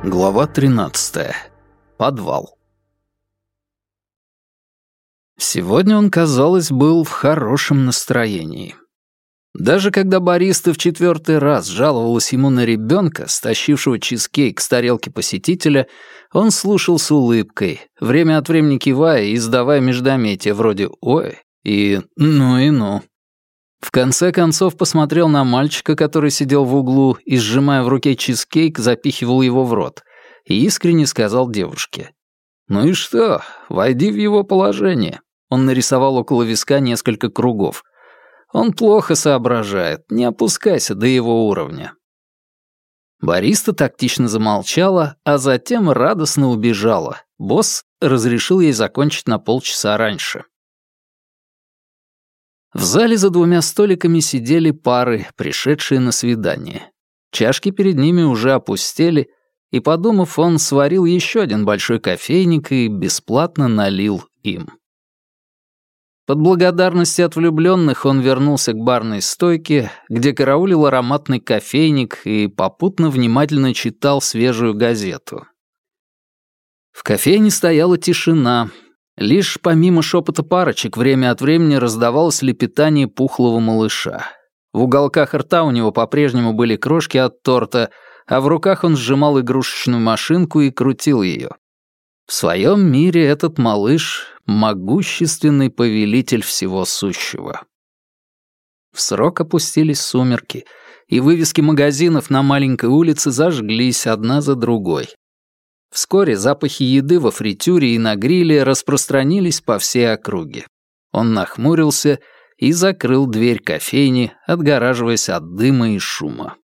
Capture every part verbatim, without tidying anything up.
Глава тринадцатая. Подвал. Сегодня он, казалось, был в хорошем настроении. Даже когда бариста в четвертый раз жаловалась ему на ребенка, стащившего чизкейк с тарелки посетителя, он слушал с улыбкой, время от времени кивая и издавая междометия вроде «Ой» и «Ну и ну». В конце концов посмотрел на мальчика, который сидел в углу и, сжимая в руке чизкейк, запихивал его в рот, и искренне сказал девушке: «Ну и что, войди в его положение». Он нарисовал около виска несколько кругов. «Он плохо соображает, не опускайся до его уровня». Бариста тактично замолчала, а затем радостно убежала. Босс разрешил ей закончить на полчаса раньше. В зале за двумя столиками сидели пары, пришедшие на свидание. Чашки перед ними уже опустели, и, подумав, он сварил еще один большой кофейник и бесплатно налил им. Под благодарности от влюбленных он вернулся к барной стойке, где караулил ароматный кофейник и попутно внимательно читал свежую газету. В кофейне стояла тишина. Лишь помимо шепота парочек время от времени раздавалось лепетание пухлого малыша. В уголках рта у него по-прежнему были крошки от торта, а в руках он сжимал игрушечную машинку и крутил ее. В своем мире этот малыш — могущественный повелитель всего сущего. В срок опустились сумерки, и вывески магазинов на маленькой улице зажглись одна за другой. Вскоре запахи еды во фритюре и на гриле распространились по всей округе. Он нахмурился и закрыл дверь кофейни, отгораживаясь от дыма и шума.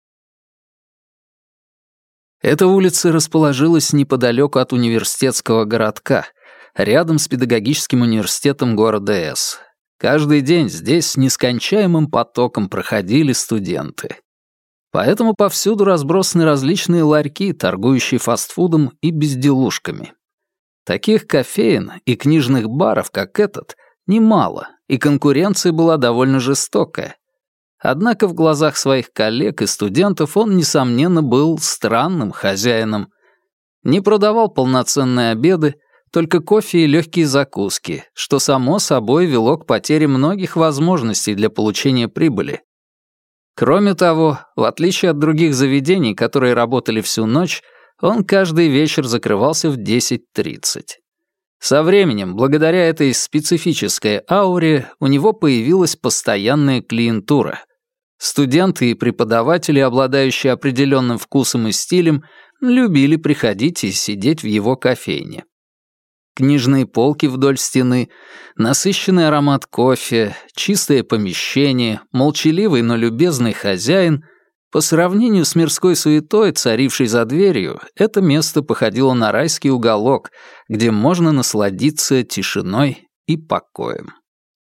Эта улица расположилась неподалеку от университетского городка, рядом с педагогическим университетом города С. Каждый день здесь с нескончаемым потоком проходили студенты. Поэтому повсюду разбросаны различные ларьки, торгующие фастфудом и безделушками. Таких кофеен и книжных баров, как этот, немало, и конкуренция была довольно жестокая. Однако в глазах своих коллег и студентов он, несомненно, был странным хозяином. Не продавал полноценные обеды, только кофе и легкие закуски, что само собой вело к потере многих возможностей для получения прибыли. Кроме того, в отличие от других заведений, которые работали всю ночь, он каждый вечер закрывался в десять тридцать. Со временем, благодаря этой специфической ауре, у него появилась постоянная клиентура. Студенты и преподаватели, обладающие определенным вкусом и стилем, любили приходить и сидеть в его кофейне. Книжные полки вдоль стены, насыщенный аромат кофе, чистое помещение, молчаливый, но любезный хозяин. По сравнению с мирской суетой, царившей за дверью, это место походило на райский уголок, где можно насладиться тишиной и покоем.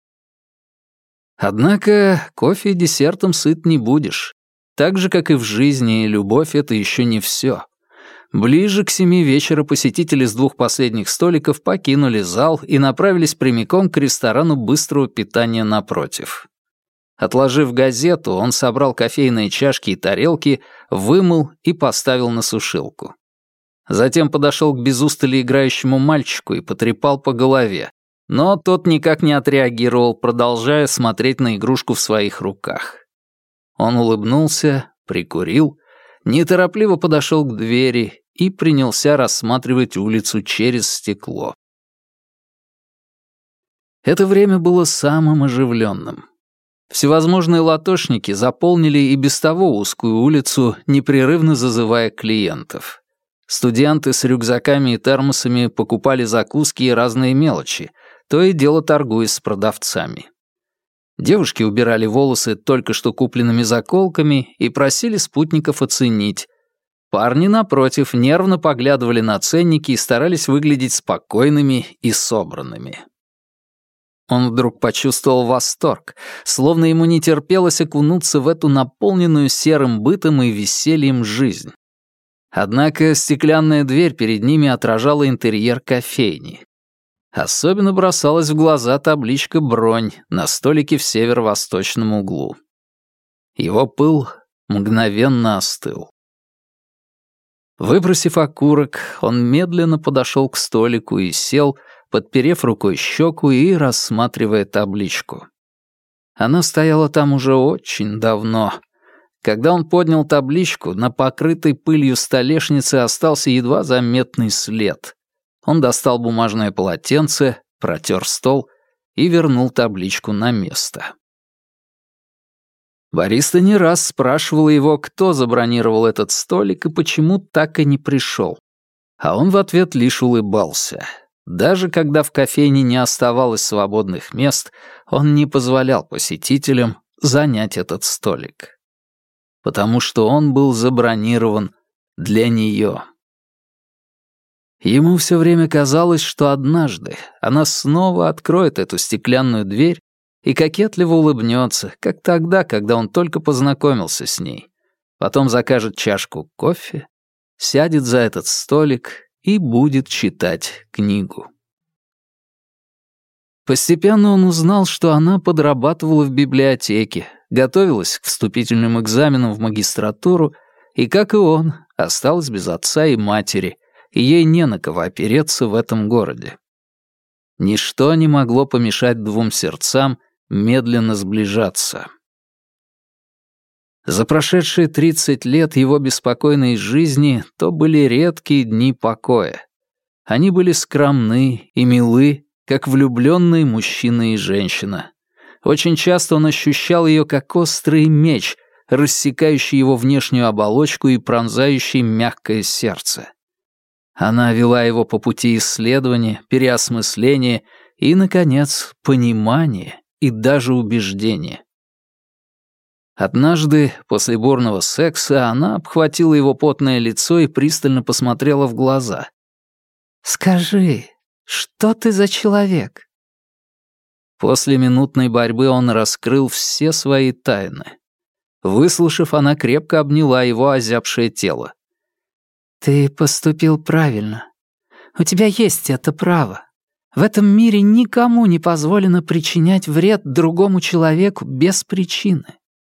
Однако кофе и десертом сыт не будешь. Так же, как и в жизни, любовь — это еще не все. Ближе к семи вечера посетители с двух последних столиков покинули зал и направились прямиком к ресторану быстрого питания напротив. Отложив газету, он собрал кофейные чашки и тарелки, вымыл и поставил на сушилку. Затем подошел к без устали играющему мальчику и потрепал по голове, но тот никак не отреагировал, продолжая смотреть на игрушку в своих руках. Он улыбнулся, прикурил, неторопливо подошел к двери и принялся рассматривать улицу через стекло. Это время было самым оживленным. Всевозможные латошники заполнили и без того узкую улицу, непрерывно зазывая клиентов. Студенты с рюкзаками и термосами покупали закуски и разные мелочи, то и дело торгуясь с продавцами. Девушки убирали волосы только что купленными заколками и просили спутников оценить. Парни, напротив, нервно поглядывали на ценники и старались выглядеть спокойными и собранными. Он вдруг почувствовал восторг, словно ему не терпелось окунуться в эту наполненную серым бытом и весельем жизнь. Однако стеклянная дверь перед ними отражала интерьер кофейни. Особенно бросалась в глаза табличка «Бронь» на столике в северо-восточном углу. Его пыл мгновенно остыл. Выбросив окурок, он медленно подошел к столику и сел, подперев рукой щеку и рассматривая табличку. Она стояла там уже очень давно. Когда он поднял табличку, на покрытой пылью столешнице остался едва заметный след. Он достал бумажное полотенце, протер стол и вернул табличку на место. Бариста не раз спрашивала его, кто забронировал этот столик и почему так и не пришел. А он в ответ лишь улыбался. Даже когда в кофейне не оставалось свободных мест, он не позволял посетителям занять этот столик. Потому что он был забронирован для нее. Ему все время казалось, что однажды она снова откроет эту стеклянную дверь и кокетливо улыбнется, как тогда, когда он только познакомился с ней. Потом закажет чашку кофе, сядет за этот столик и будет читать книгу. Постепенно он узнал, что она подрабатывала в библиотеке, готовилась к вступительным экзаменам в магистратуру и, как и он, осталась без отца и матери, и ей не на кого опереться в этом городе. Ничто не могло помешать двум сердцам медленно сближаться. За прошедшие тридцать лет его беспокойной жизни то были редкие дни покоя. Они были скромны и милы, как влюбленные мужчина и женщина. Очень часто он ощущал ее как острый меч, рассекающий его внешнюю оболочку и пронзающий мягкое сердце. Она вела его по пути исследования, переосмысления и, наконец, понимания и даже убеждения. Однажды, после бурного секса, она обхватила его потное лицо и пристально посмотрела в глаза. «Скажи, что ты за человек?» После минутной борьбы он раскрыл все свои тайны. Выслушав, она крепко обняла его озябшее тело. «Ты поступил правильно. У тебя есть это право. В этом мире никому не позволено причинять вред другому человеку без причины».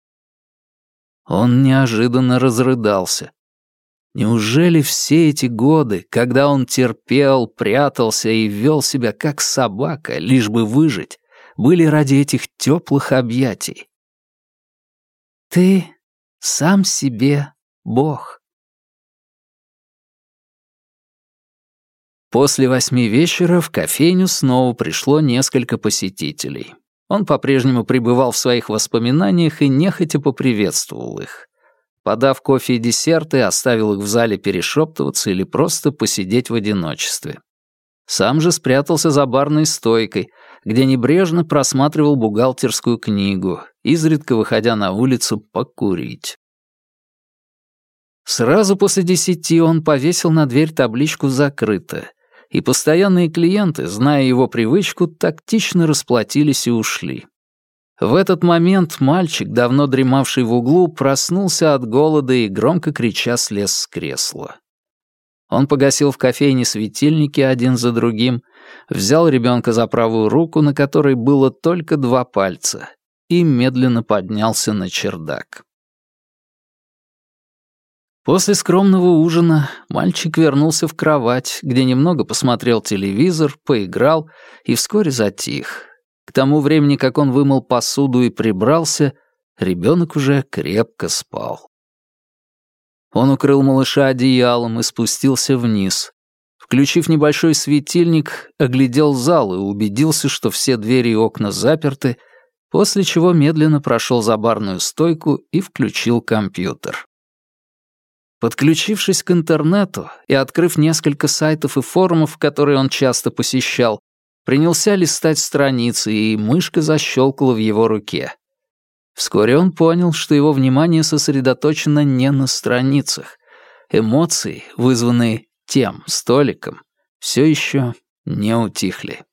Он неожиданно разрыдался. Неужели все эти годы, когда он терпел, прятался и вел себя как собака, лишь бы выжить, были ради этих теплых объятий? «Ты сам себе Бог». После восьми вечера в кофейню снова пришло несколько посетителей. Он по-прежнему пребывал в своих воспоминаниях и нехотя поприветствовал их. Подав кофе и десерты, оставил их в зале перешептываться или просто посидеть в одиночестве. Сам же спрятался за барной стойкой, где небрежно просматривал бухгалтерскую книгу, изредка выходя на улицу покурить. Сразу после десяти он повесил на дверь табличку «Закрыто», и постоянные клиенты, зная его привычку, тактично расплатились и ушли. В этот момент мальчик, давно дремавший в углу, проснулся от голода и, громко крича, слез с кресла. Он погасил в кофейне светильники один за другим, взял ребенка за правую руку, на которой было только два пальца, и медленно поднялся на чердак. После скромного ужина мальчик вернулся в кровать, где немного посмотрел телевизор, поиграл и вскоре затих. К тому времени, как он вымыл посуду и прибрался, ребенок уже крепко спал. Он укрыл малыша одеялом и спустился вниз. Включив небольшой светильник, оглядел зал и убедился, что все двери и окна заперты, после чего медленно прошел за барную стойку и включил компьютер. Подключившись к интернету и открыв несколько сайтов и форумов, которые он часто посещал, принялся листать страницы, и мышка защелкала в его руке. Вскоре он понял, что его внимание сосредоточено не на страницах. Эмоции, вызванные тем столиком, все еще не утихли.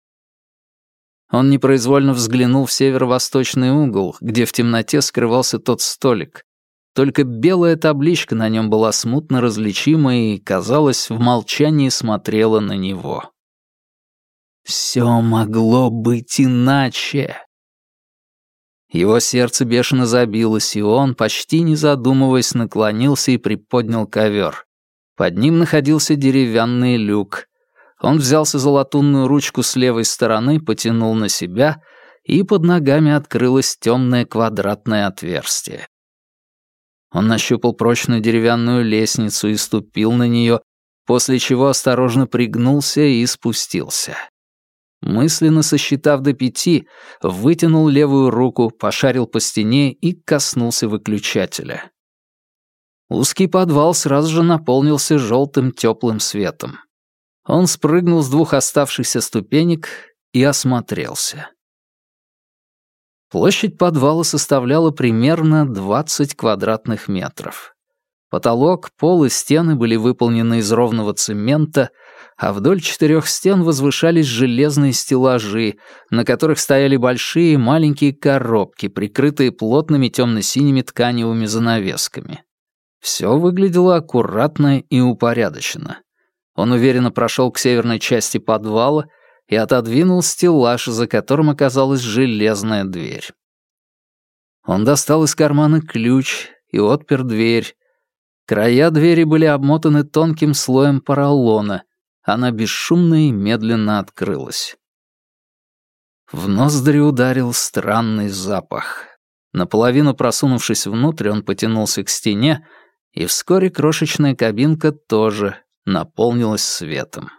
Он непроизвольно взглянул в северо-восточный угол, где в темноте скрывался тот столик. Только белая табличка на нем была смутно различима и, казалось, в молчании смотрела на него. Все могло быть иначе. Его сердце бешено забилось, и он, почти не задумываясь, наклонился и приподнял ковер. Под ним находился деревянный люк. Он взялся за латунную ручку с левой стороны, потянул на себя, и под ногами открылось темное квадратное отверстие. Он нащупал прочную деревянную лестницу и ступил на нее, после чего осторожно пригнулся и спустился. Мысленно сосчитав до пяти, вытянул левую руку, пошарил по стене и коснулся выключателя. Узкий подвал сразу же наполнился желтым теплым светом. Он спрыгнул с двух оставшихся ступенек и осмотрелся. Площадь подвала составляла примерно двадцать квадратных метров. Потолок, пол и стены были выполнены из ровного цемента, а вдоль четырех стен возвышались железные стеллажи, на которых стояли большие и маленькие коробки, прикрытые плотными темно-синими тканевыми занавесками. Все выглядело аккуратно и упорядоченно. Он уверенно прошел к северной части подвала и отодвинул стеллаж, за которым оказалась железная дверь. Он достал из кармана ключ и отпер дверь. Края двери были обмотаны тонким слоем поролона. Она бесшумно и медленно открылась. В ноздри ударил странный запах. Наполовину просунувшись внутрь, он потянулся к стене, и вскоре крошечная кабинка тоже наполнилась светом.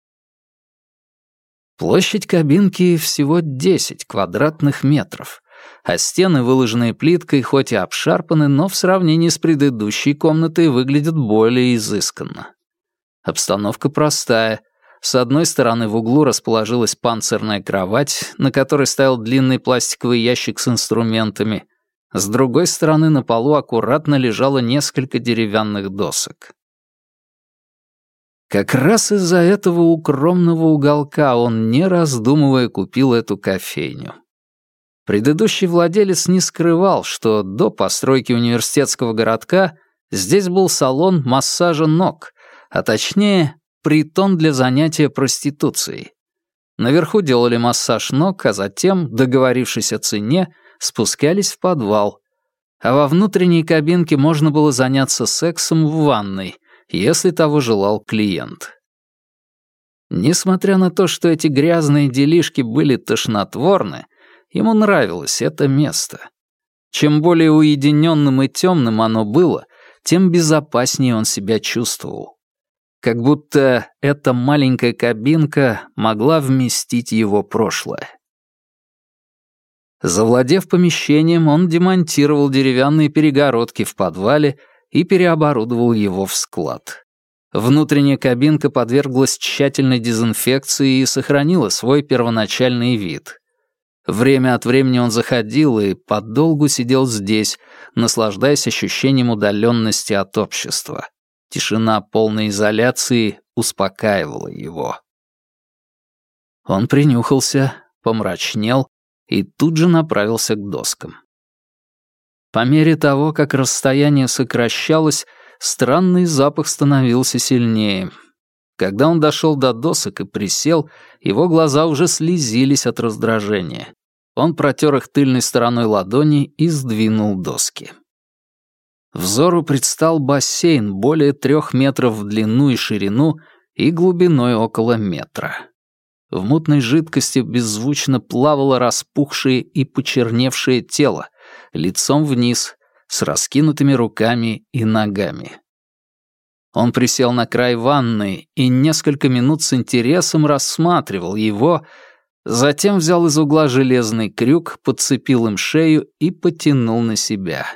Площадь кабинки всего десять квадратных метров, а стены, выложенные плиткой, хоть и обшарпаны, но в сравнении с предыдущей комнатой выглядят более изысканно. Обстановка простая. С одной стороны в углу расположилась панцирная кровать, на которой стоял длинный пластиковый ящик с инструментами. С другой стороны на полу аккуратно лежало несколько деревянных досок. Как раз из-за этого укромного уголка он, не раздумывая, купил эту кофейню. Предыдущий владелец не скрывал, что до постройки университетского городка здесь был салон массажа ног, а точнее, притон для занятия проституцией. Наверху делали массаж ног, а затем, договорившись о цене, спускались в подвал. А во внутренней кабинке можно было заняться сексом в ванной, если того желал клиент. Несмотря на то, что эти грязные делишки были тошнотворны, ему нравилось это место. Чем более уединенным и темным оно было, тем безопаснее он себя чувствовал. Как будто эта маленькая кабинка могла вместить его прошлое. Завладев помещением, он демонтировал деревянные перегородки в подвале и переоборудовал его в склад. Внутренняя кабинка подверглась тщательной дезинфекции и сохранила свой первоначальный вид. Время от времени он заходил и подолгу сидел здесь, наслаждаясь ощущением удаленности от общества. Тишина полной изоляции успокаивала его. Он принюхался, помрачнел и тут же направился к доскам. По мере того, как расстояние сокращалось, странный запах становился сильнее. Когда он дошел до досок и присел, его глаза уже слезились от раздражения. Он протер их тыльной стороной ладони и сдвинул доски. Взору предстал бассейн более трех метров в длину и ширину и глубиной около метра. В мутной жидкости беззвучно плавало распухшее и почерневшее тело, лицом вниз, с раскинутыми руками и ногами. Он присел на край ванны и несколько минут с интересом рассматривал его, затем взял из угла железный крюк, подцепил им шею и потянул на себя.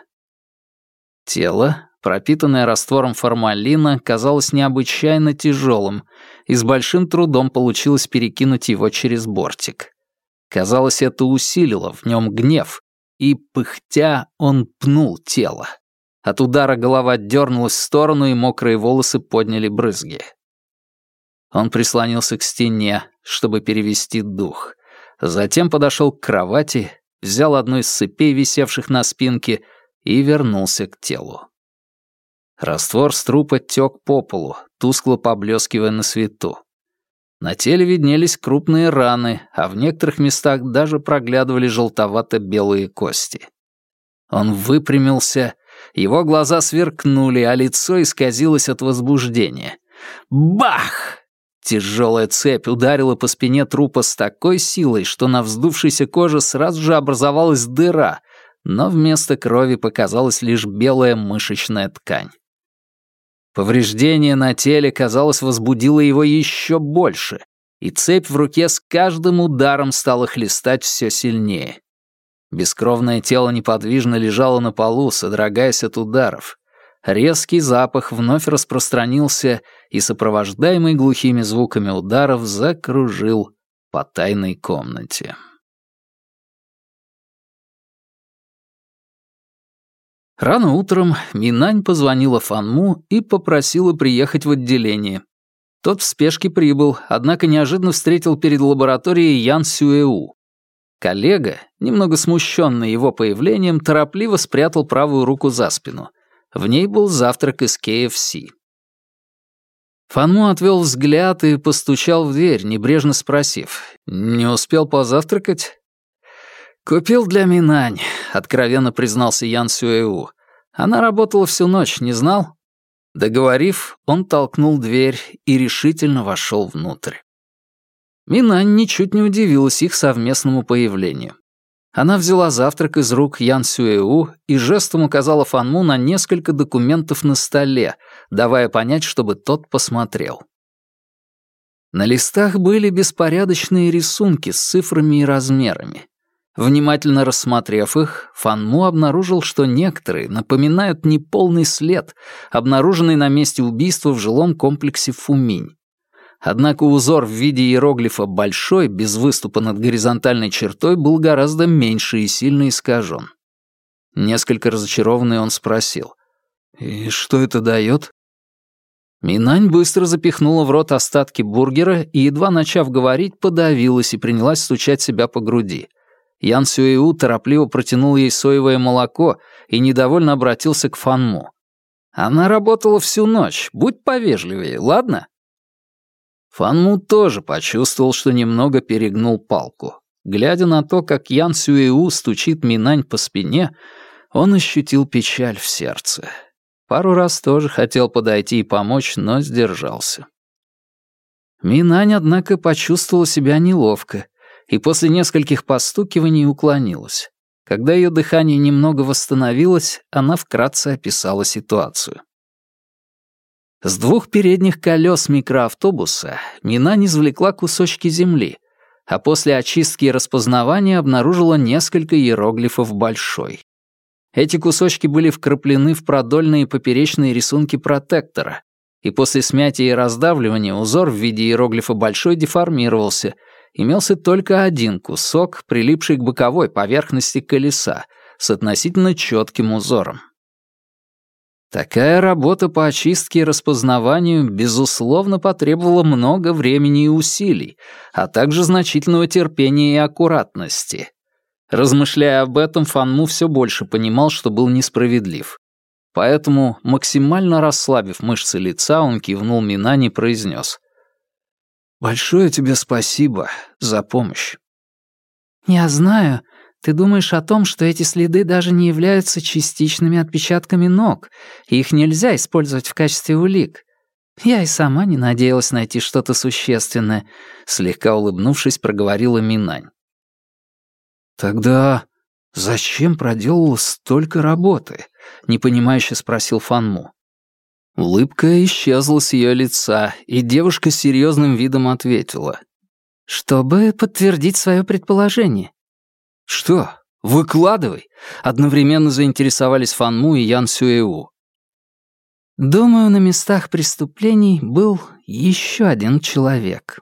Тело, пропитанное раствором формалина, казалось необычайно тяжелым, и с большим трудом получилось перекинуть его через бортик. Казалось, это усилило в нем гнев, и, пыхтя, он пнул тело. От удара голова дернулась в сторону, и мокрые волосы подняли брызги. Он прислонился к стене, чтобы перевести дух. Затем подошел к кровати, взял одну из цепей, висевших на спинке, и вернулся к телу. Раствор с трупа тек по полу, тускло поблескивая на свету. На теле виднелись крупные раны, а в некоторых местах даже проглядывали желтовато-белые кости. Он выпрямился Его глаза сверкнули, а лицо исказилось от возбуждения. Бах! Тяжелая цепь ударила по спине трупа с такой силой, что на вздувшейся коже сразу же образовалась дыра, но вместо крови показалась лишь белая мышечная ткань. Повреждение на теле, казалось, возбудило его еще больше, и цепь в руке с каждым ударом стала хлестать все сильнее. Бескровное тело неподвижно лежало на полу, содрогаясь от ударов. Резкий запах вновь распространился и, сопровождаемый глухими звуками ударов, закружил по тайной комнате. Рано утром Минань позвонила Фанму и попросила приехать в отделение. Тот в спешке прибыл, однако неожиданно встретил перед лабораторией Ян Сюэу. Коллега, немного смущенный его появлением, торопливо спрятал правую руку за спину. В ней был завтрак из кей эф си. Фанму отвел взгляд и постучал в дверь, небрежно спросив: «Не успел позавтракать?» «Купил для Минань», — откровенно признался Ян Сюэу. «Она работала всю ночь, не знал?» Договорив, он толкнул дверь и решительно вошел внутрь. Минань ничуть не удивилась их совместному появлению. Она взяла завтрак из рук Ян Сюэу и жестом указала Фанму на несколько документов на столе, давая понять, чтобы тот посмотрел. На листах были беспорядочные рисунки с цифрами и размерами. Внимательно рассмотрев их, Фанму обнаружил, что некоторые напоминают неполный след, обнаруженный на месте убийства в жилом комплексе Фуминь. Однако узор в виде иероглифа «большой» без выступа над горизонтальной чертой был гораздо меньше и сильно искажен. Несколько разочарованный он спросил: «И что это дает?» Минань быстро запихнула в рот остатки бургера и, едва начав говорить, подавилась и принялась стучать себя по груди. Ян Сюэу торопливо протянул ей соевое молоко и недовольно обратился к Фанму. «Она работала всю ночь, будь повежливее, ладно?» Фанму тоже почувствовал, что немного перегнул палку. Глядя на то, как Ян Сюэу стучит Минань по спине, он ощутил печаль в сердце. Пару раз тоже хотел подойти и помочь, но сдержался. Минань, однако, почувствовала себя неловко и после нескольких постукиваний уклонилась. Когда ее дыхание немного восстановилось, она вкратце описала ситуацию. С двух передних колес микроавтобуса Минань извлекла кусочки земли, а после очистки и распознавания обнаружила несколько иероглифов «большой». Эти кусочки были вкраплены в продольные и поперечные рисунки протектора, и после смятия и раздавливания узор в виде иероглифа «большой» деформировался. Имелся только один кусок, прилипший к боковой поверхности колеса, с относительно четким узором. Такая работа по очистке и распознаванию, безусловно, потребовала много времени и усилий, а также значительного терпения и аккуратности. Размышляя об этом, Фанму все больше понимал, что был несправедлив. Поэтому, максимально расслабив мышцы лица, он кивнул Минань и произнес: «Большое тебе спасибо за помощь». «Я знаю. Ты думаешь о том, что эти следы даже не являются частичными отпечатками ног, и их нельзя использовать в качестве улик. Я и сама не надеялась найти что-то существенное», — слегка улыбнувшись, проговорила Минань. «Тогда зачем проделала столько работы?» — непонимающе спросил Фанму. Улыбка исчезла с ее лица, и девушка с серьезным видом ответила: «Чтобы подтвердить свое предположение». «Что? Выкладывай!» — одновременно заинтересовались Фанму и Ян Сюэу. «Думаю, на местах преступлений был еще один человек».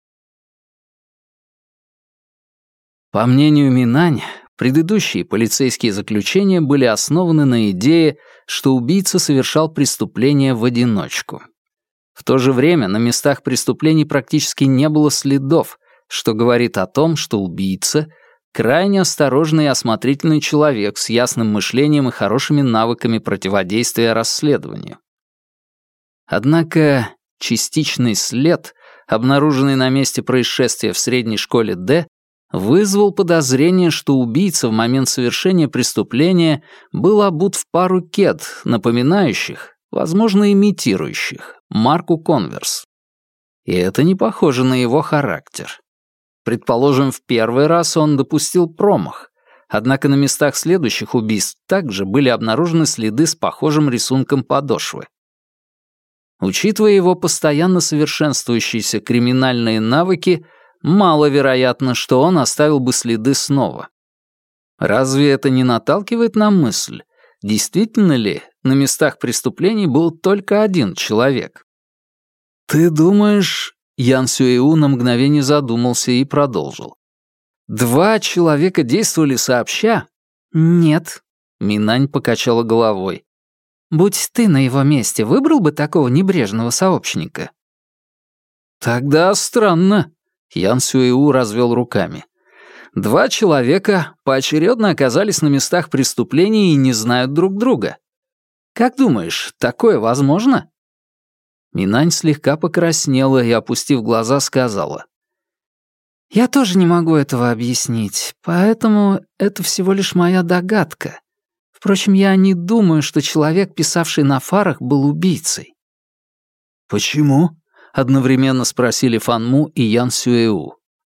По мнению Минань, предыдущие полицейские заключения были основаны на идее, что убийца совершал преступление в одиночку. В то же время на местах преступлений практически не было следов, что говорит о том, что убийца — крайне осторожный и осмотрительный человек с ясным мышлением и хорошими навыками противодействия расследованию. Однако частичный след, обнаруженный на месте происшествия в средней школе Д, вызвал подозрение, что убийца в момент совершения преступления был обут в пару кед, напоминающих, возможно, имитирующих, марку «Конверс». И это не похоже на его характер. Предположим, в первый раз он допустил промах, однако на местах следующих убийств также были обнаружены следы с похожим рисунком подошвы. Учитывая его постоянно совершенствующиеся криминальные навыки, маловероятно, что он оставил бы следы снова. Разве это не наталкивает на мысль, действительно ли на местах преступлений был только один человек? «Ты думаешь...» — Ян Сюэу на мгновение задумался и продолжил. «Два человека действовали сообща?» «Нет», — Минань покачала головой. «Будь ты на его месте, выбрал бы такого небрежного сообщника?» «Тогда странно», — Ян Сюэу развел руками. «Два человека поочередно оказались на местах преступлений и не знают друг друга. Как думаешь, такое возможно?» Минань слегка покраснела и, опустив глаза, сказала. «Я тоже не могу этого объяснить, поэтому это всего лишь моя догадка. Впрочем, я не думаю, что человек, писавший на фарах, был убийцей». «Почему?» — одновременно спросили Фан Му и Ян Сюэу.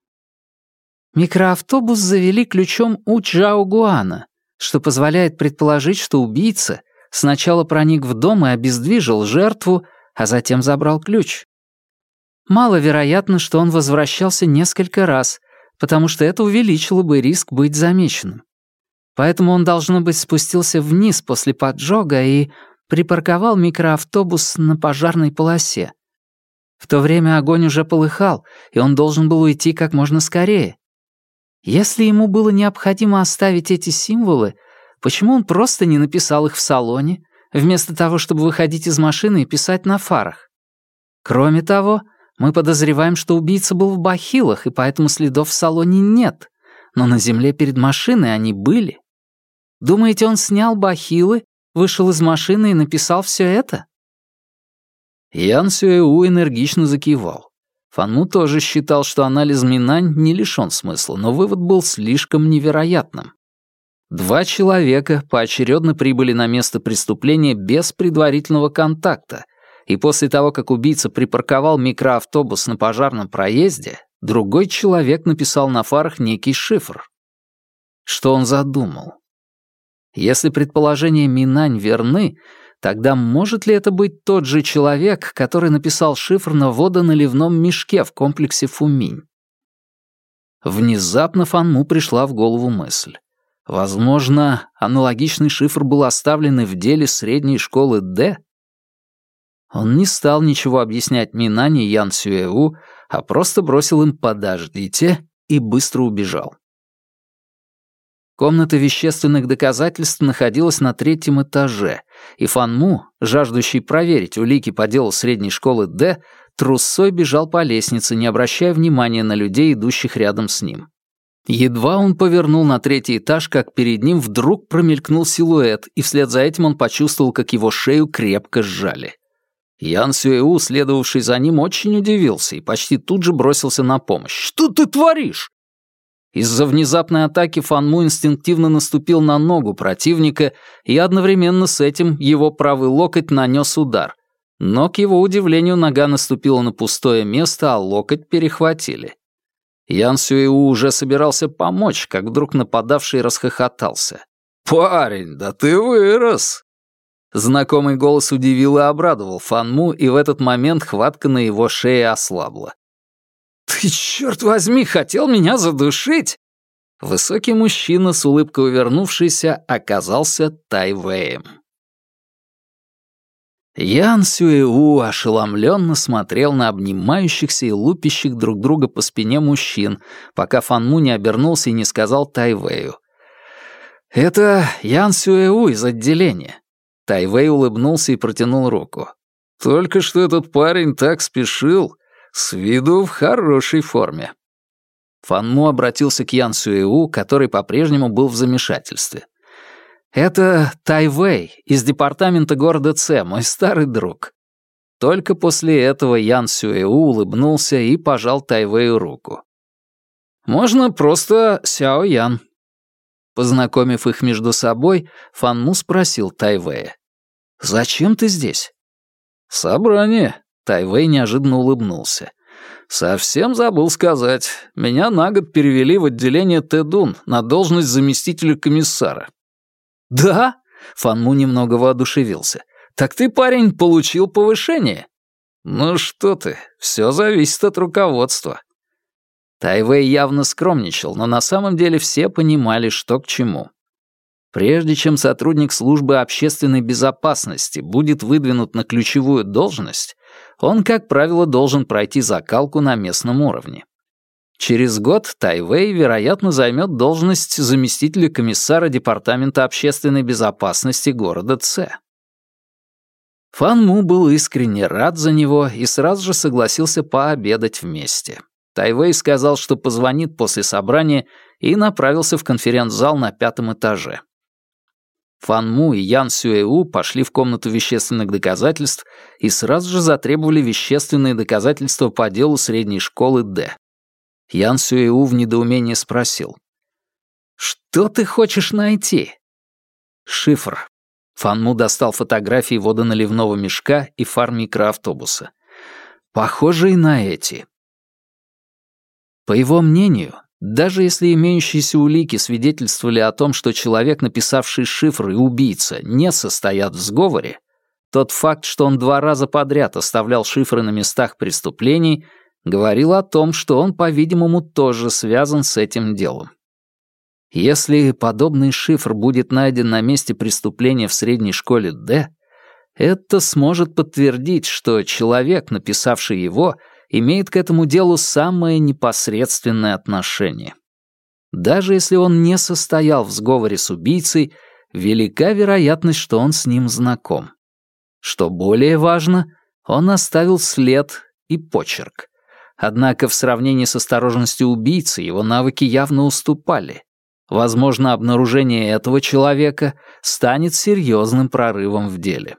Микроавтобус завели ключом у Чжао Гуана, что позволяет предположить, что убийца сначала проник в дом и обездвижил жертву, а затем забрал ключ. Маловероятно, что он возвращался несколько раз, потому что это увеличило бы риск быть замеченным. Поэтому он, должно быть, спустился вниз после поджога и припарковал микроавтобус на пожарной полосе. В то время огонь уже полыхал, и он должен был уйти как можно скорее. Если ему было необходимо оставить эти символы, почему он просто не написал их в салоне, вместо того, чтобы выходить из машины и писать на фарах? Кроме того, мы подозреваем, что убийца был в бахилах, и поэтому следов в салоне нет, но на земле перед машиной они были. Думаете, он снял бахилы, вышел из машины и написал все это?» Ян Сюэу энергично закивал. Фан Му тоже считал, что анализ Минань не лишён смысла, но вывод был слишком невероятным. Два человека поочередно прибыли на место преступления без предварительного контакта, и после того, как убийца припарковал микроавтобус на пожарном проезде, другой человек написал на фарах некий шифр. Что он задумал? Если предположения Минань верны, тогда может ли это быть тот же человек, который написал шифр на водоналивном мешке в комплексе Фуминь? Внезапно Фан Му пришла в голову мысль. Возможно, аналогичный шифр был оставлен и в деле средней школы Д? Он не стал ничего объяснять Минань и Ян Сюэу, а просто бросил им «подождите» и быстро убежал. Комната вещественных доказательств находилась на третьем этаже, и Фан Му, жаждущий проверить улики по делу средней школы Д, трусцой бежал по лестнице, не обращая внимания на людей, идущих рядом с ним. Едва он повернул на третий этаж, как перед ним вдруг промелькнул силуэт, и вслед за этим он почувствовал, как его шею крепко сжали. Ян Сюэу, следовавший за ним, очень удивился и почти тут же бросился на помощь. «Что ты творишь?» Из-за внезапной атаки Фан Му инстинктивно наступил на ногу противника, и одновременно с этим его правый локоть нанес удар. Но, к его удивлению, нога наступила на пустое место, а локоть перехватили. Ян Сюэу уже собирался помочь, как вдруг нападавший расхохотался. «Парень, да ты вырос!» Знакомый голос удивил и обрадовал Фан Му, и в этот момент хватка на его шее ослабла. «Ты, черт возьми, хотел меня задушить?» Высокий мужчина, с улыбкой увернувшийся, оказался Тай Вэем. Ян Сюэу ошеломленно смотрел на обнимающихся и лупящих друг друга по спине мужчин, пока Фан Му не обернулся и не сказал Тай Вэю. «Это Ян Сюэу из отделения». Тай Вэй улыбнулся и протянул руку. «Только что этот парень так спешил, с виду в хорошей форме». Фан Му обратился к Ян Сюэу, который по-прежнему был в замешательстве. «Это Тай Вэй из департамента города Ц, мой старый друг». Только после этого Ян Сюэу улыбнулся и пожал Тай Вэю руку. Можно просто Сяо Ян». Познакомив их между собой, Фан Му спросил Тайвэя: «Зачем ты здесь?» «Собрание», — Тайвэй неожиданно улыбнулся. «Совсем забыл сказать. Меня на год перевели в отделение Тэдун на должность заместителя комиссара». «Да?» — Фан Му немного воодушевился. «Так ты, парень, получил повышение?» «Ну что ты, все зависит от руководства». Тайвэй явно скромничал, но на самом деле все понимали, что к чему. Прежде чем сотрудник службы общественной безопасности будет выдвинут на ключевую должность, он, как правило, должен пройти закалку на местном уровне. Через год Тайвэй, вероятно, займет должность заместителя комиссара Департамента общественной безопасности города Цэ. Фан Му был искренне рад за него и сразу же согласился пообедать вместе. Тайвэй сказал, что позвонит после собрания, и направился в конференц-зал на пятом этаже. Фан Му и Ян Сюэу пошли в комнату вещественных доказательств и сразу же затребовали вещественные доказательства по делу средней школы Д. Ян Сюэу в недоумении спросил: «Что ты хочешь найти?» «Шифр». Фан Му достал фотографии водоналивного мешка и фар микроавтобуса. «Похожие на эти». По его мнению, даже если имеющиеся улики свидетельствовали о том, что человек, написавший шифр, и убийца не состоят в сговоре, тот факт, что он два раза подряд оставлял шифры на местах преступлений, говорил о том, что он, по-видимому, тоже связан с этим делом. Если подобный шифр будет найден на месте преступления в средней школе Д, это сможет подтвердить, что человек, написавший его, имеет к этому делу самое непосредственное отношение. Даже если он не состоял в сговоре с убийцей, велика вероятность, что он с ним знаком. Что более важно, он оставил след и почерк. Однако в сравнении с осторожностью убийцы его навыки явно уступали. Возможно, обнаружение этого человека станет серьезным прорывом в деле.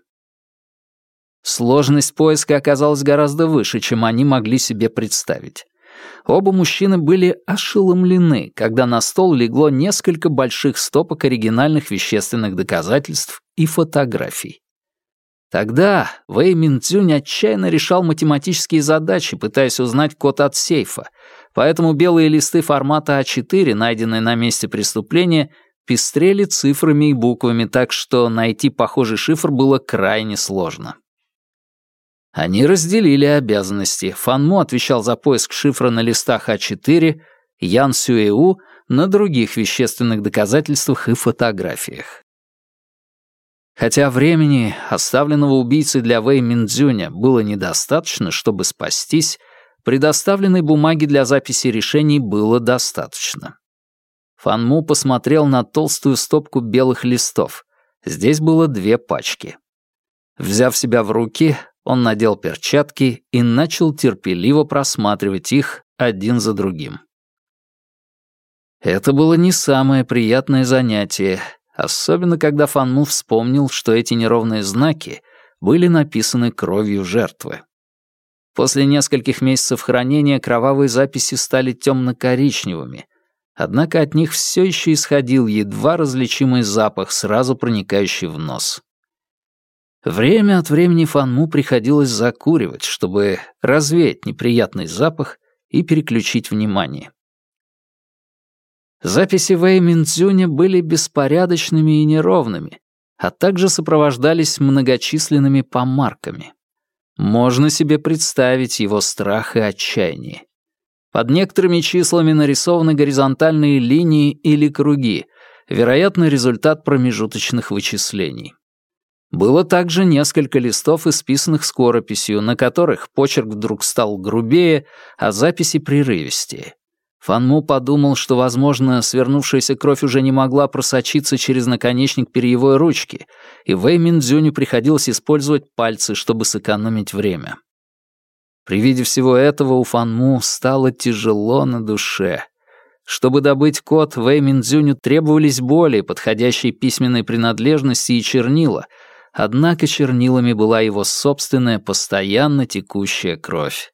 Сложность поиска оказалась гораздо выше, чем они могли себе представить. Оба мужчины были ошеломлены, когда на стол легло несколько больших стопок оригинальных вещественных доказательств и фотографий. Тогда Вэй Минцзюнь отчаянно решал математические задачи, пытаясь узнать код от сейфа, поэтому белые листы формата а четыре, найденные на месте преступления, пестрели цифрами и буквами, так что найти похожий шифр было крайне сложно. Они разделили обязанности. Фан Му отвечал за поиск шифра на листах а четыре, Ян Сюэу — на других вещественных доказательствах и фотографиях. Хотя времени, оставленного убийцей для Вэй Минцзюня, было недостаточно, чтобы спастись, предоставленной бумаги для записи решений было достаточно. Фан Му посмотрел на толстую стопку белых листов. Здесь было две пачки. Взяв себя в руки, он надел перчатки и начал терпеливо просматривать их один за другим. Это было не самое приятное занятие, особенно когда Фан Му вспомнил, что эти неровные знаки были написаны кровью жертвы. После нескольких месяцев хранения кровавые записи стали темно-коричневыми, однако от них все еще исходил едва различимый запах, сразу проникающий в нос. Время от времени Фан Му приходилось закуривать, чтобы развеять неприятный запах и переключить внимание. Записи Вэй Минцзюня были беспорядочными и неровными, а также сопровождались многочисленными помарками. Можно себе представить его страх и отчаяние. Под некоторыми числами нарисованы горизонтальные линии или круги, вероятно, результат промежуточных вычислений. Было также несколько листов, исписанных скорописью, на которых почерк вдруг стал грубее, а записи прерывистее. Фан Му подумал, что, возможно, свернувшаяся кровь уже не могла просочиться через наконечник перьевой ручки, и Вэй Минцзюню приходилось использовать пальцы, чтобы сэкономить время. При виде всего этого у Фан Му стало тяжело на душе. Чтобы добыть код, Вэй Минцзюню требовались более подходящие письменные принадлежности и чернила, однако чернилами была его собственная постоянно текущая кровь.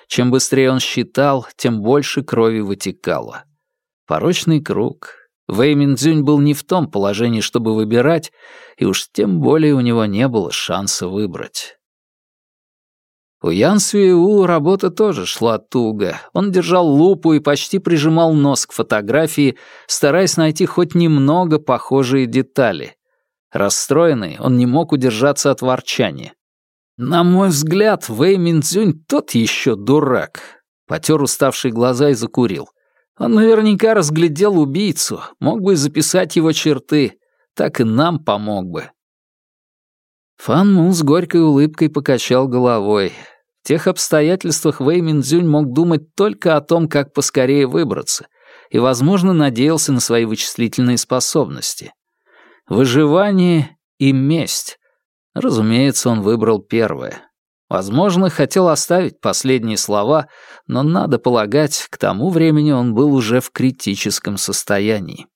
Чем быстрее он считал, тем больше крови вытекало. Порочный круг. Вэй Минцзюнь был не в том положении, чтобы выбирать, и уж тем более у него не было шанса выбрать. У Ян Сюэу работа тоже шла туго. Он держал лупу и почти прижимал нос к фотографии, стараясь найти хоть немного похожие детали. Расстроенный, он не мог удержаться от ворчания. «На мой взгляд, Вэй Минцзюнь тот еще дурак». Потер уставшие глаза и закурил. «Он наверняка разглядел убийцу, мог бы записать его черты, так и нам помог бы». Фан Му с горькой улыбкой покачал головой. В тех обстоятельствах Вэй Минцзюнь мог думать только о том, как поскорее выбраться, и, возможно, надеялся на свои вычислительные способности. Выживание и месть. Разумеется, он выбрал первое. Возможно, хотел оставить последние слова, но, надо полагать, к тому времени он был уже в критическом состоянии.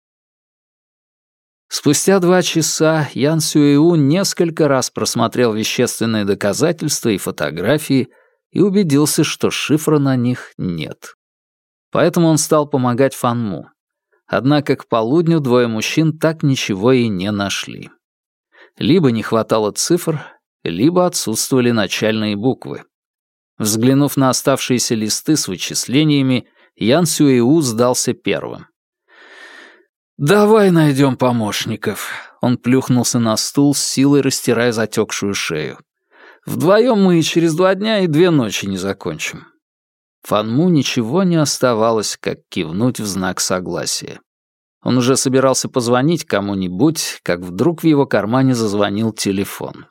Спустя два часа Ян Сюэу несколько раз просмотрел вещественные доказательства и фотографии и убедился, что шифра на них нет. Поэтому он стал помогать Фан Му. Однако к полудню двое мужчин так ничего и не нашли. Либо не хватало цифр, либо отсутствовали начальные буквы. Взглянув на оставшиеся листы с вычислениями, Ян Сюэу сдался первым. «Давай найдем помощников». Он плюхнулся на стул, с силой растирая затекшую шею. «Вдвоем мы и через два дня и две ночи не закончим». Фан Му ничего не оставалось, как кивнуть в знак согласия. Он уже собирался позвонить кому-нибудь, как вдруг в его кармане зазвонил телефон.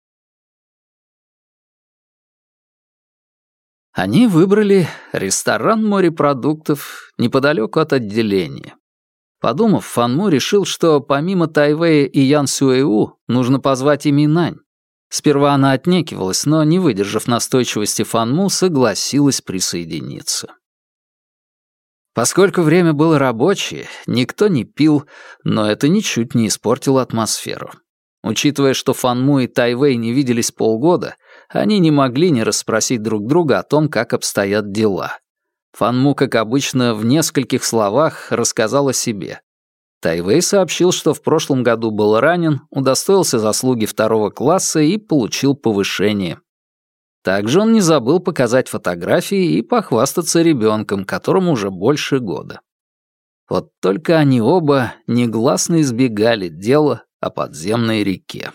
Они выбрали ресторан морепродуктов неподалеку от отделения. Подумав, Фан Му решил, что помимо Тайвэя и Ян Сюэу нужно позвать и Минань. Сперва она отнекивалась, но, не выдержав настойчивости Фан Му, согласилась присоединиться. Поскольку время было рабочее, никто не пил, но это ничуть не испортило атмосферу. Учитывая, что Фан Му и Тайвэй не виделись полгода, они не могли не расспросить друг друга о том, как обстоят дела. Фан Му, как обычно, в нескольких словах рассказал о себе. Тайвэй сообщил, что в прошлом году был ранен, удостоился заслуги второго класса и получил повышение. Также он не забыл показать фотографии и похвастаться ребенком, которому уже больше года. Вот только они оба негласно избегали дела о подземной реке.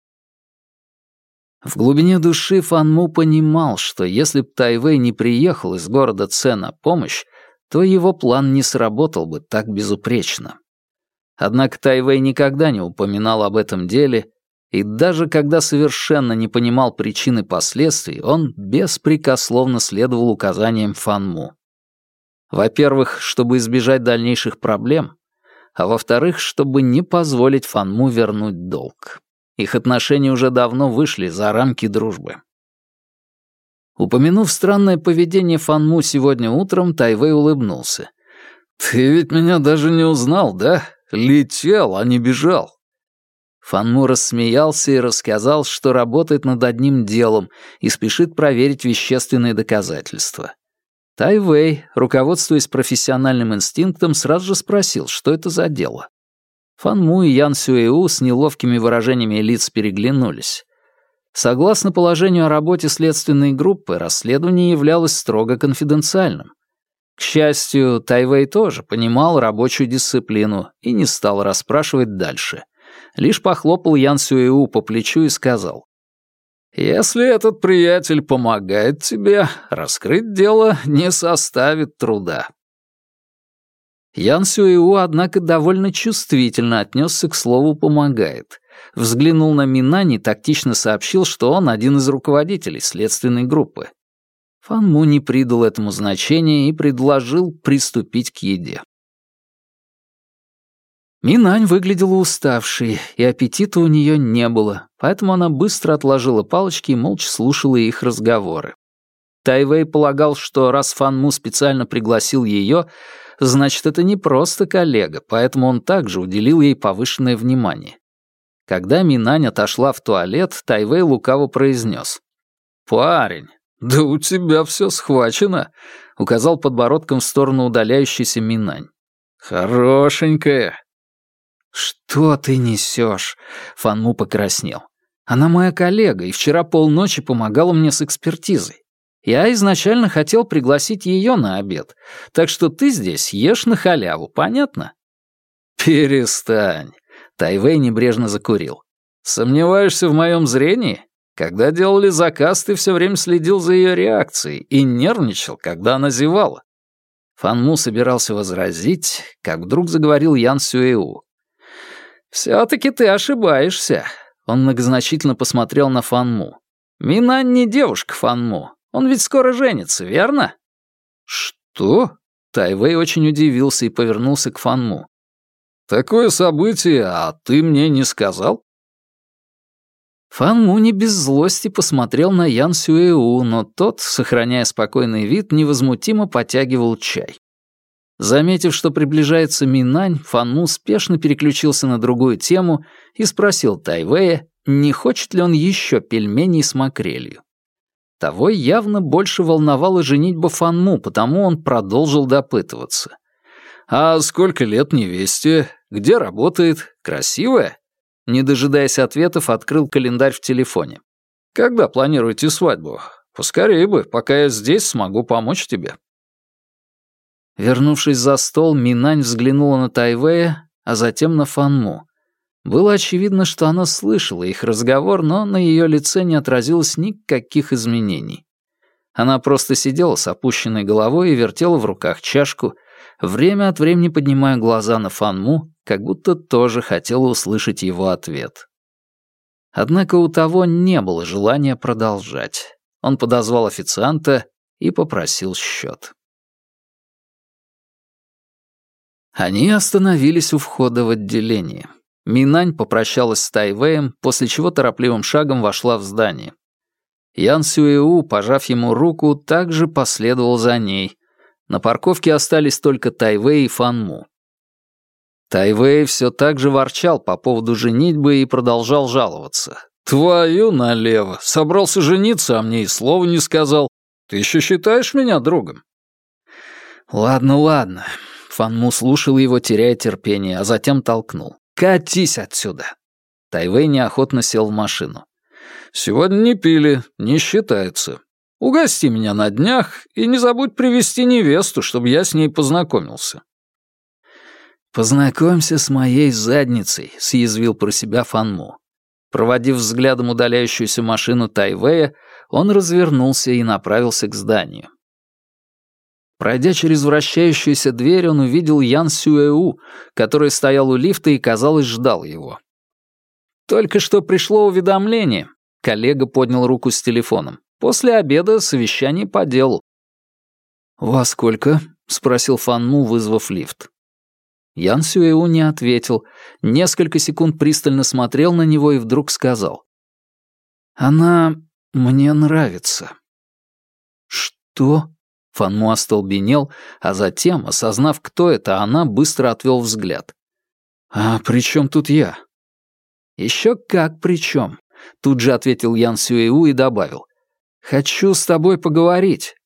В глубине души Фан Му понимал, что если б Тайвэй не приехал из города Цэ на помощь, то его план не сработал бы так безупречно. Однако Тайвэй никогда не упоминал об этом деле, и даже когда совершенно не понимал причин и последствий, он беспрекословно следовал указаниям Фан Му. Во-первых, чтобы избежать дальнейших проблем, а во-вторых, чтобы не позволить Фан Му вернуть долг. Их отношения уже давно вышли за рамки дружбы. Упомянув странное поведение Фан Му сегодня утром, Тайвэй улыбнулся. «Ты ведь меня даже не узнал, да? Летел, а не бежал». Фан Му рассмеялся и рассказал, что работает над одним делом и спешит проверить вещественные доказательства. Тайвэй, руководствуясь профессиональным инстинктом, сразу же спросил, что это за дело. Фан Му и Ян Сюэу с неловкими выражениями лиц переглянулись. Согласно положению о работе следственной группы, расследование являлось строго конфиденциальным. К счастью, Тайвэй тоже понимал рабочую дисциплину и не стал расспрашивать дальше. Лишь похлопал Ян Сюэу по плечу и сказал: «Если этот приятель помогает тебе, раскрыть дело не составит труда». Ян Сюэу, однако, довольно чувствительно отнесся к слову «помогает». Взглянул на Минань и тактично сообщил, что он один из руководителей следственной группы. Фан Му не придал этому значения и предложил приступить к еде. Минань выглядела уставшей, и аппетита у нее не было, поэтому она быстро отложила палочки и молча слушала их разговоры. Тайвэй полагал, что раз Фан Му специально пригласил ее, значит, это не просто коллега, поэтому он также уделил ей повышенное внимание. Когда Минань отошла в туалет, Тайвэй лукаво произнес: «Парень, «Да у тебя все схвачено», — указал подбородком в сторону удаляющейся Минань. «Хорошенькая». «Что ты несешь?» — Фанму покраснел. «Она моя коллега и вчера полночи помогала мне с экспертизой. Я изначально хотел пригласить ее на обед, так что ты здесь ешь на халяву, понятно?» «Перестань», — Тайвей небрежно закурил. «Сомневаешься в моем зрении? Когда делали заказ, ты все время следил за ее реакцией и нервничал, когда она зевала». Фанму собирался возразить, как вдруг заговорил Ян Сюэу. «Все-таки ты ошибаешься», — он многозначительно посмотрел на Фанму. «Минань не девушка Фанму, он ведь скоро женится, верно?» «Что?» — Тайвей очень удивился и повернулся к Фанму. «Такое событие, а ты мне не сказал?» Фанму не без злости посмотрел на Ян Сюэу, но тот, сохраняя спокойный вид, невозмутимо потягивал чай. Заметив, что приближается Минань, Фанму спешно переключился на другую тему и спросил Тайвэя, не хочет ли он еще пельменей с макрелью. Того явно больше волновала женитьба Фанму, потому он продолжил допытываться. «А сколько лет невесте? Где работает? Красивая?» Не дожидаясь ответов, открыл календарь в телефоне. «Когда планируете свадьбу? Поскорее бы, пока я здесь смогу помочь тебе». Вернувшись за стол, Минань взглянула на Тайвэя, а затем на Фанму. Было очевидно, что она слышала их разговор, но на ее лице не отразилось никаких изменений. Она просто сидела с опущенной головой и вертела в руках чашку, время от времени поднимая глаза на Фанму, как будто тоже хотела услышать его ответ. Однако у того не было желания продолжать. Он подозвал официанта и попросил счет. Они остановились у входа в отделение. Минань попрощалась с Тайвэем, после чего торопливым шагом вошла в здание. Ян Сюэу, пожав ему руку, также последовал за ней. На парковке остались только Тайвэй и Фанму. Тайвэй все так же ворчал по поводу женитьбы и продолжал жаловаться. «Твою налево! Собрался жениться, а мне и слова не сказал. Ты еще считаешь меня другом?» «Ладно, ладно». Фанму слушал его, теряя терпение, а затем толкнул. «Катись отсюда!» Тайвэй неохотно сел в машину. «Сегодня не пили, не считается. Угости меня на днях и не забудь привезти невесту, чтобы я с ней познакомился». «Познакомься с моей задницей», — съязвил про себя Фанму. Проводив взглядом удаляющуюся машину Тайвэя, он развернулся и направился к зданию. Пройдя через вращающуюся дверь, он увидел Ян Сюэу, который стоял у лифта и, казалось, ждал его. «Только что пришло уведомление», — коллега поднял руку с телефоном. «После обеда совещание по делу». «Во сколько?» — спросил Фанму, вызвав лифт. Ян Сюэу не ответил, несколько секунд пристально смотрел на него и вдруг сказал. «Она мне нравится». «Что?» Фанму остолбенел, а затем, осознав, кто это, она быстро отвел взгляд. «А при чем тут я?» «Еще как при чем?» Тут же ответил Ян Сюэу и добавил. «Хочу с тобой поговорить».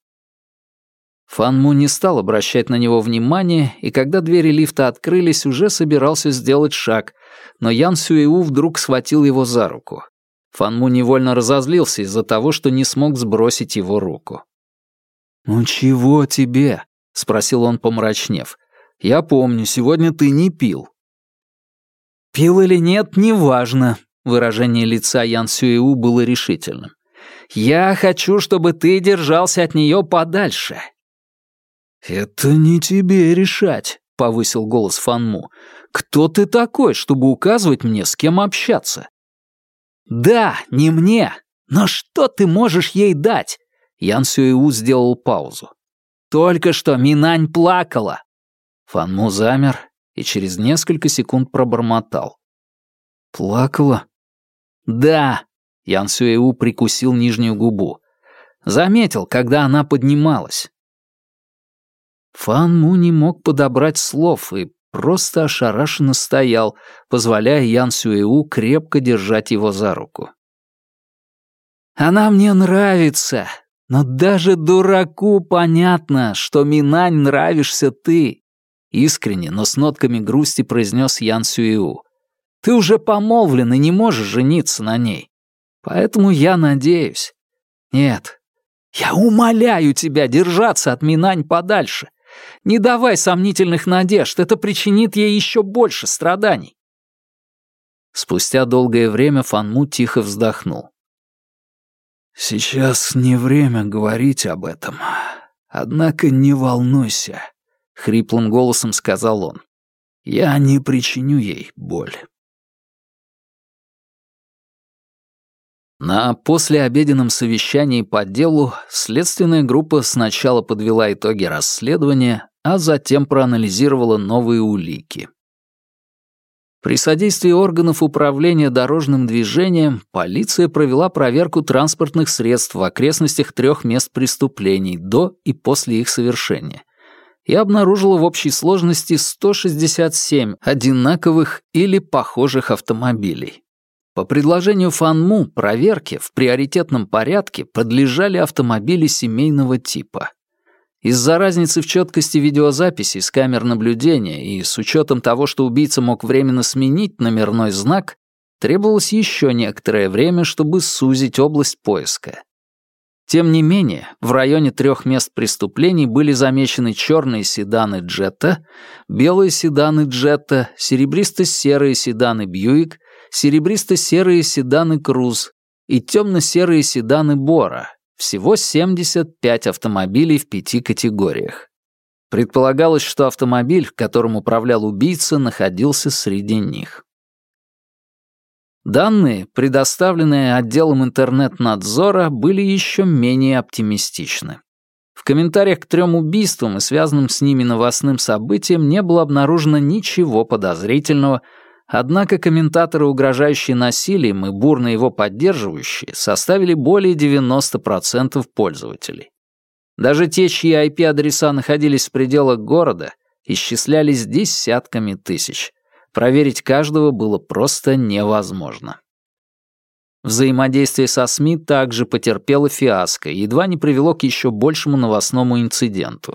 Фанму не стал обращать на него внимания, и когда двери лифта открылись, уже собирался сделать шаг, но Ян Сюэу вдруг схватил его за руку. Фанму невольно разозлился из-за того, что не смог сбросить его руку. «Ну чего тебе?» — спросил он, помрачнев. «Я помню, сегодня ты не пил». «Пил или нет, неважно», — выражение лица Ян Сюэу было решительным. «Я хочу, чтобы ты держался от нее подальше». «Это не тебе решать», — повысил голос Фанму. «Кто ты такой, чтобы указывать мне, с кем общаться?» «Да, не мне, но что ты можешь ей дать?» Ян Сюэу сделал паузу. «Только что Минань плакала». Фанму замер и через несколько секунд пробормотал. «Плакала?» «Да», — Ян Сюэу прикусил нижнюю губу. «Заметил, когда она поднималась». Фанму не мог подобрать слов и просто ошарашенно стоял, позволяя Ян Сюэу крепко держать его за руку. «Она мне нравится», Но даже дураку понятно, что Минань нравишься ты. Искренне, но с нотками грусти произнес Ян Сюиу. Ты уже помолвлен и не можешь жениться на ней. Поэтому я надеюсь. Нет, я умоляю тебя держаться от Минань подальше. Не давай сомнительных надежд, это причинит ей еще больше страданий. Спустя долгое время Фанму тихо вздохнул. «Сейчас не время говорить об этом. Однако не волнуйся», — хриплым голосом сказал он. «Я не причиню ей боль». На послеобеденном совещании по делу следственная группа сначала подвела итоги расследования, а затем проанализировала новые улики. При содействии органов управления дорожным движением полиция провела проверку транспортных средств в окрестностях трех мест преступлений до и после их совершения и обнаружила в общей сложности сто шестьдесят семь одинаковых или похожих автомобилей. По предложению Фанму проверке в приоритетном порядке подлежали автомобили семейного типа. Из-за разницы в четкости видеозаписи с камер наблюдения и с учетом того, что убийца мог временно сменить номерной знак, требовалось еще некоторое время, чтобы сузить область поиска. Тем не менее, в районе трех мест преступлений были замечены черные седаны Джетта, белые седаны Джетта, серебристо-серые седаны Бьюик, серебристо-серые седаны Круз и темно-серые седаны Бора. Всего семьдесят пять автомобилей в пяти категориях. Предполагалось, что автомобиль, которым управлял убийца, находился среди них. Данные, предоставленные отделом интернет-надзора, были еще менее оптимистичны. В комментариях к трем убийствам и связанным с ними новостным событиям не было обнаружено ничего подозрительного, однако комментаторы, угрожающие насилием и бурно его поддерживающие, составили более девяноста процентов пользователей. Даже те, чьи ай пи-адреса находились в пределах города, исчислялись десятками тысяч. Проверить каждого было просто невозможно. Взаимодействие со СМИ также потерпело фиаско и едва не привело к еще большему новостному инциденту.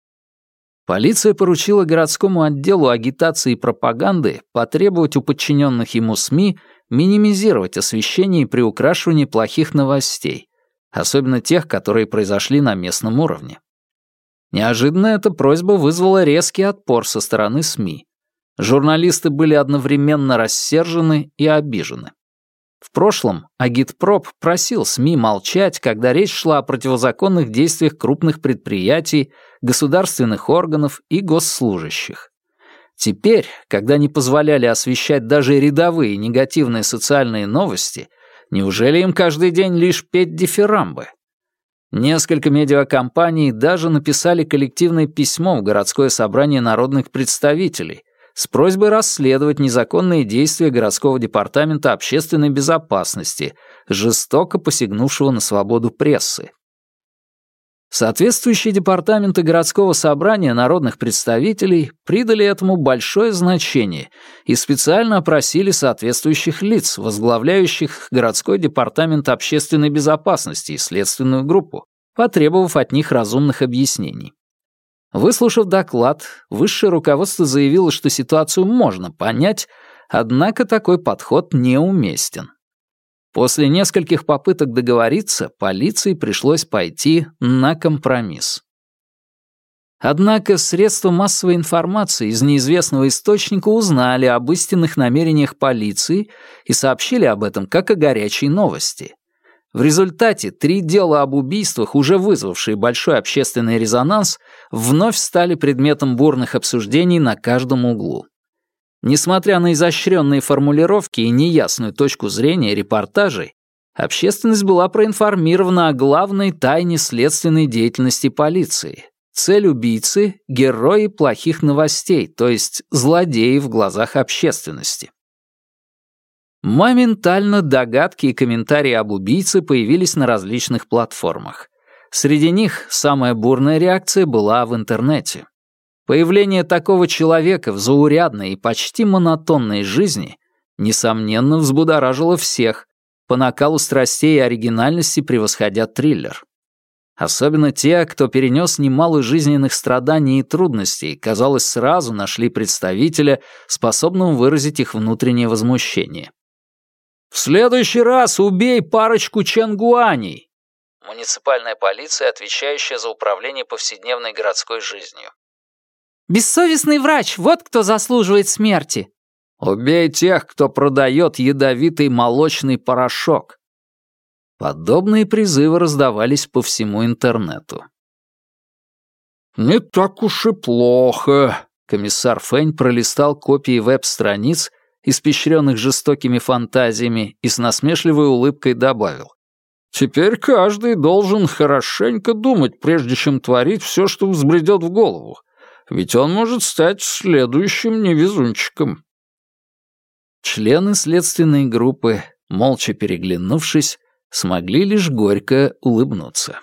Полиция поручила городскому отделу агитации и пропаганды потребовать у подчиненных ему СМИ минимизировать освещение и приукрашивание плохих новостей, особенно тех, которые произошли на местном уровне. Неожиданно эта просьба вызвала резкий отпор со стороны СМИ. Журналисты были одновременно рассержены и обижены. В прошлом Агитпроп просил СМИ молчать, когда речь шла о противозаконных действиях крупных предприятий, государственных органов и госслужащих. Теперь, когда не позволяли освещать даже рядовые негативные социальные новости, неужели им каждый день лишь петь дифирамбы? Несколько медиакомпаний даже написали коллективное письмо в городское собрание народных представителей с просьбой расследовать незаконные действия городского департамента общественной безопасности, жестоко посягнувшего на свободу прессы. Соответствующие департаменты городского собрания народных представителей придали этому большое значение и специально опросили соответствующих лиц, возглавляющих городской департамент общественной безопасности и следственную группу, потребовав от них разумных объяснений. Выслушав доклад, высшее руководство заявило, что ситуацию можно понять, однако такой подход неуместен. После нескольких попыток договориться, полиции пришлось пойти на компромисс. Однако средства массовой информации из неизвестного источника узнали об истинных намерениях полиции и сообщили об этом как о горячей новости. В результате три дела об убийствах, уже вызвавшие большой общественный резонанс, вновь стали предметом бурных обсуждений на каждом углу. Несмотря на изощренные формулировки и неясную точку зрения репортажей, общественность была проинформирована о главной тайне следственной деятельности полиции. Цель убийцы — герои плохих новостей, то есть злодеи в глазах общественности. Моментально догадки и комментарии об убийце появились на различных платформах. Среди них самая бурная реакция была в интернете. Появление такого человека в заурядной и почти монотонной жизни, несомненно, взбудоражило всех, по накалу страстей и оригинальности превосходя триллер. Особенно те, кто перенес немало жизненных страданий и трудностей, казалось, сразу нашли представителя, способного выразить их внутреннее возмущение. «В следующий раз убей парочку чангуаней!» Муниципальная полиция, отвечающая за управление повседневной городской жизнью. «Бессовестный врач, вот кто заслуживает смерти!» «Убей тех, кто продает ядовитый молочный порошок!» Подобные призывы раздавались по всему интернету. «Не так уж и плохо», — комиссар Фэнь пролистал копии веб-страниц, испещренных жестокими фантазиями, и с насмешливой улыбкой добавил. «Теперь каждый должен хорошенько думать, прежде чем творить все, что взбредет в голову, ведь он может стать следующим невезунчиком». Члены следственной группы, молча переглянувшись, смогли лишь горько улыбнуться.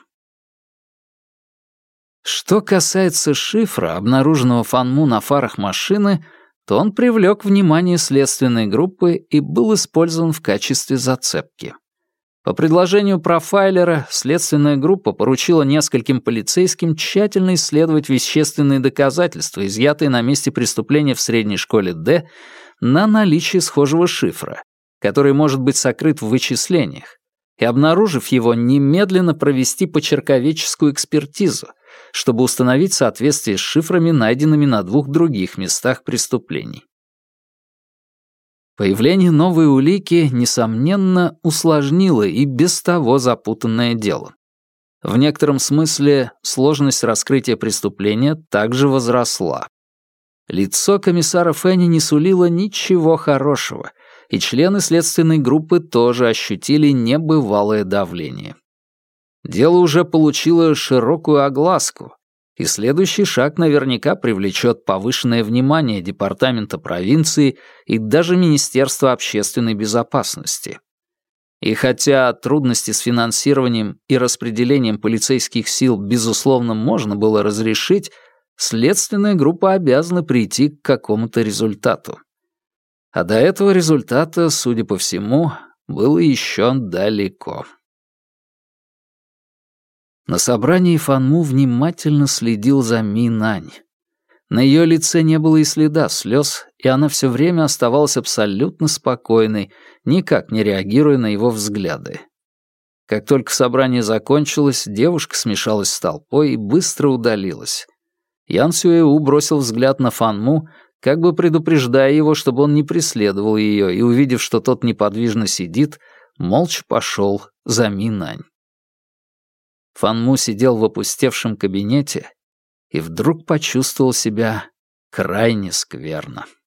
Что касается шифра, обнаруженного Фанму на фарах машины, то он привлек внимание следственной группы и был использован в качестве зацепки. По предложению профайлера, следственная группа поручила нескольким полицейским тщательно исследовать вещественные доказательства, изъятые на месте преступления в средней школе Д, на наличие схожего шифра, который может быть сокрыт в вычислениях, и, обнаружив его, немедленно провести почерковедческую экспертизу, чтобы установить соответствие с шифрами, найденными на двух других местах преступлений. Появление новой улики, несомненно, усложнило и без того запутанное дело. В некотором смысле сложность раскрытия преступления также возросла. Лицо комиссара Фэня не сулило ничего хорошего, и члены следственной группы тоже ощутили небывалое давление. Дело уже получило широкую огласку, и следующий шаг наверняка привлечет повышенное внимание Департамента провинции и даже Министерства общественной безопасности. И хотя трудности с финансированием и распределением полицейских сил, безусловно, можно было разрешить, следственная группа обязана прийти к какому-то результату. А до этого результата, судя по всему, было еще далеко. На собрании Фанму внимательно следил за Ми Нань. На ее лице не было и следа слез, и она все время оставалась абсолютно спокойной, никак не реагируя на его взгляды. Как только собрание закончилось, девушка смешалась с толпой и быстро удалилась. Ян Сюэу бросил взгляд на Фанму, как бы предупреждая его, чтобы он не преследовал ее, и, увидев, что тот неподвижно сидит, молча пошел за Ми Нань. Фанму сидел в опустевшем кабинете и вдруг почувствовал себя крайне скверно.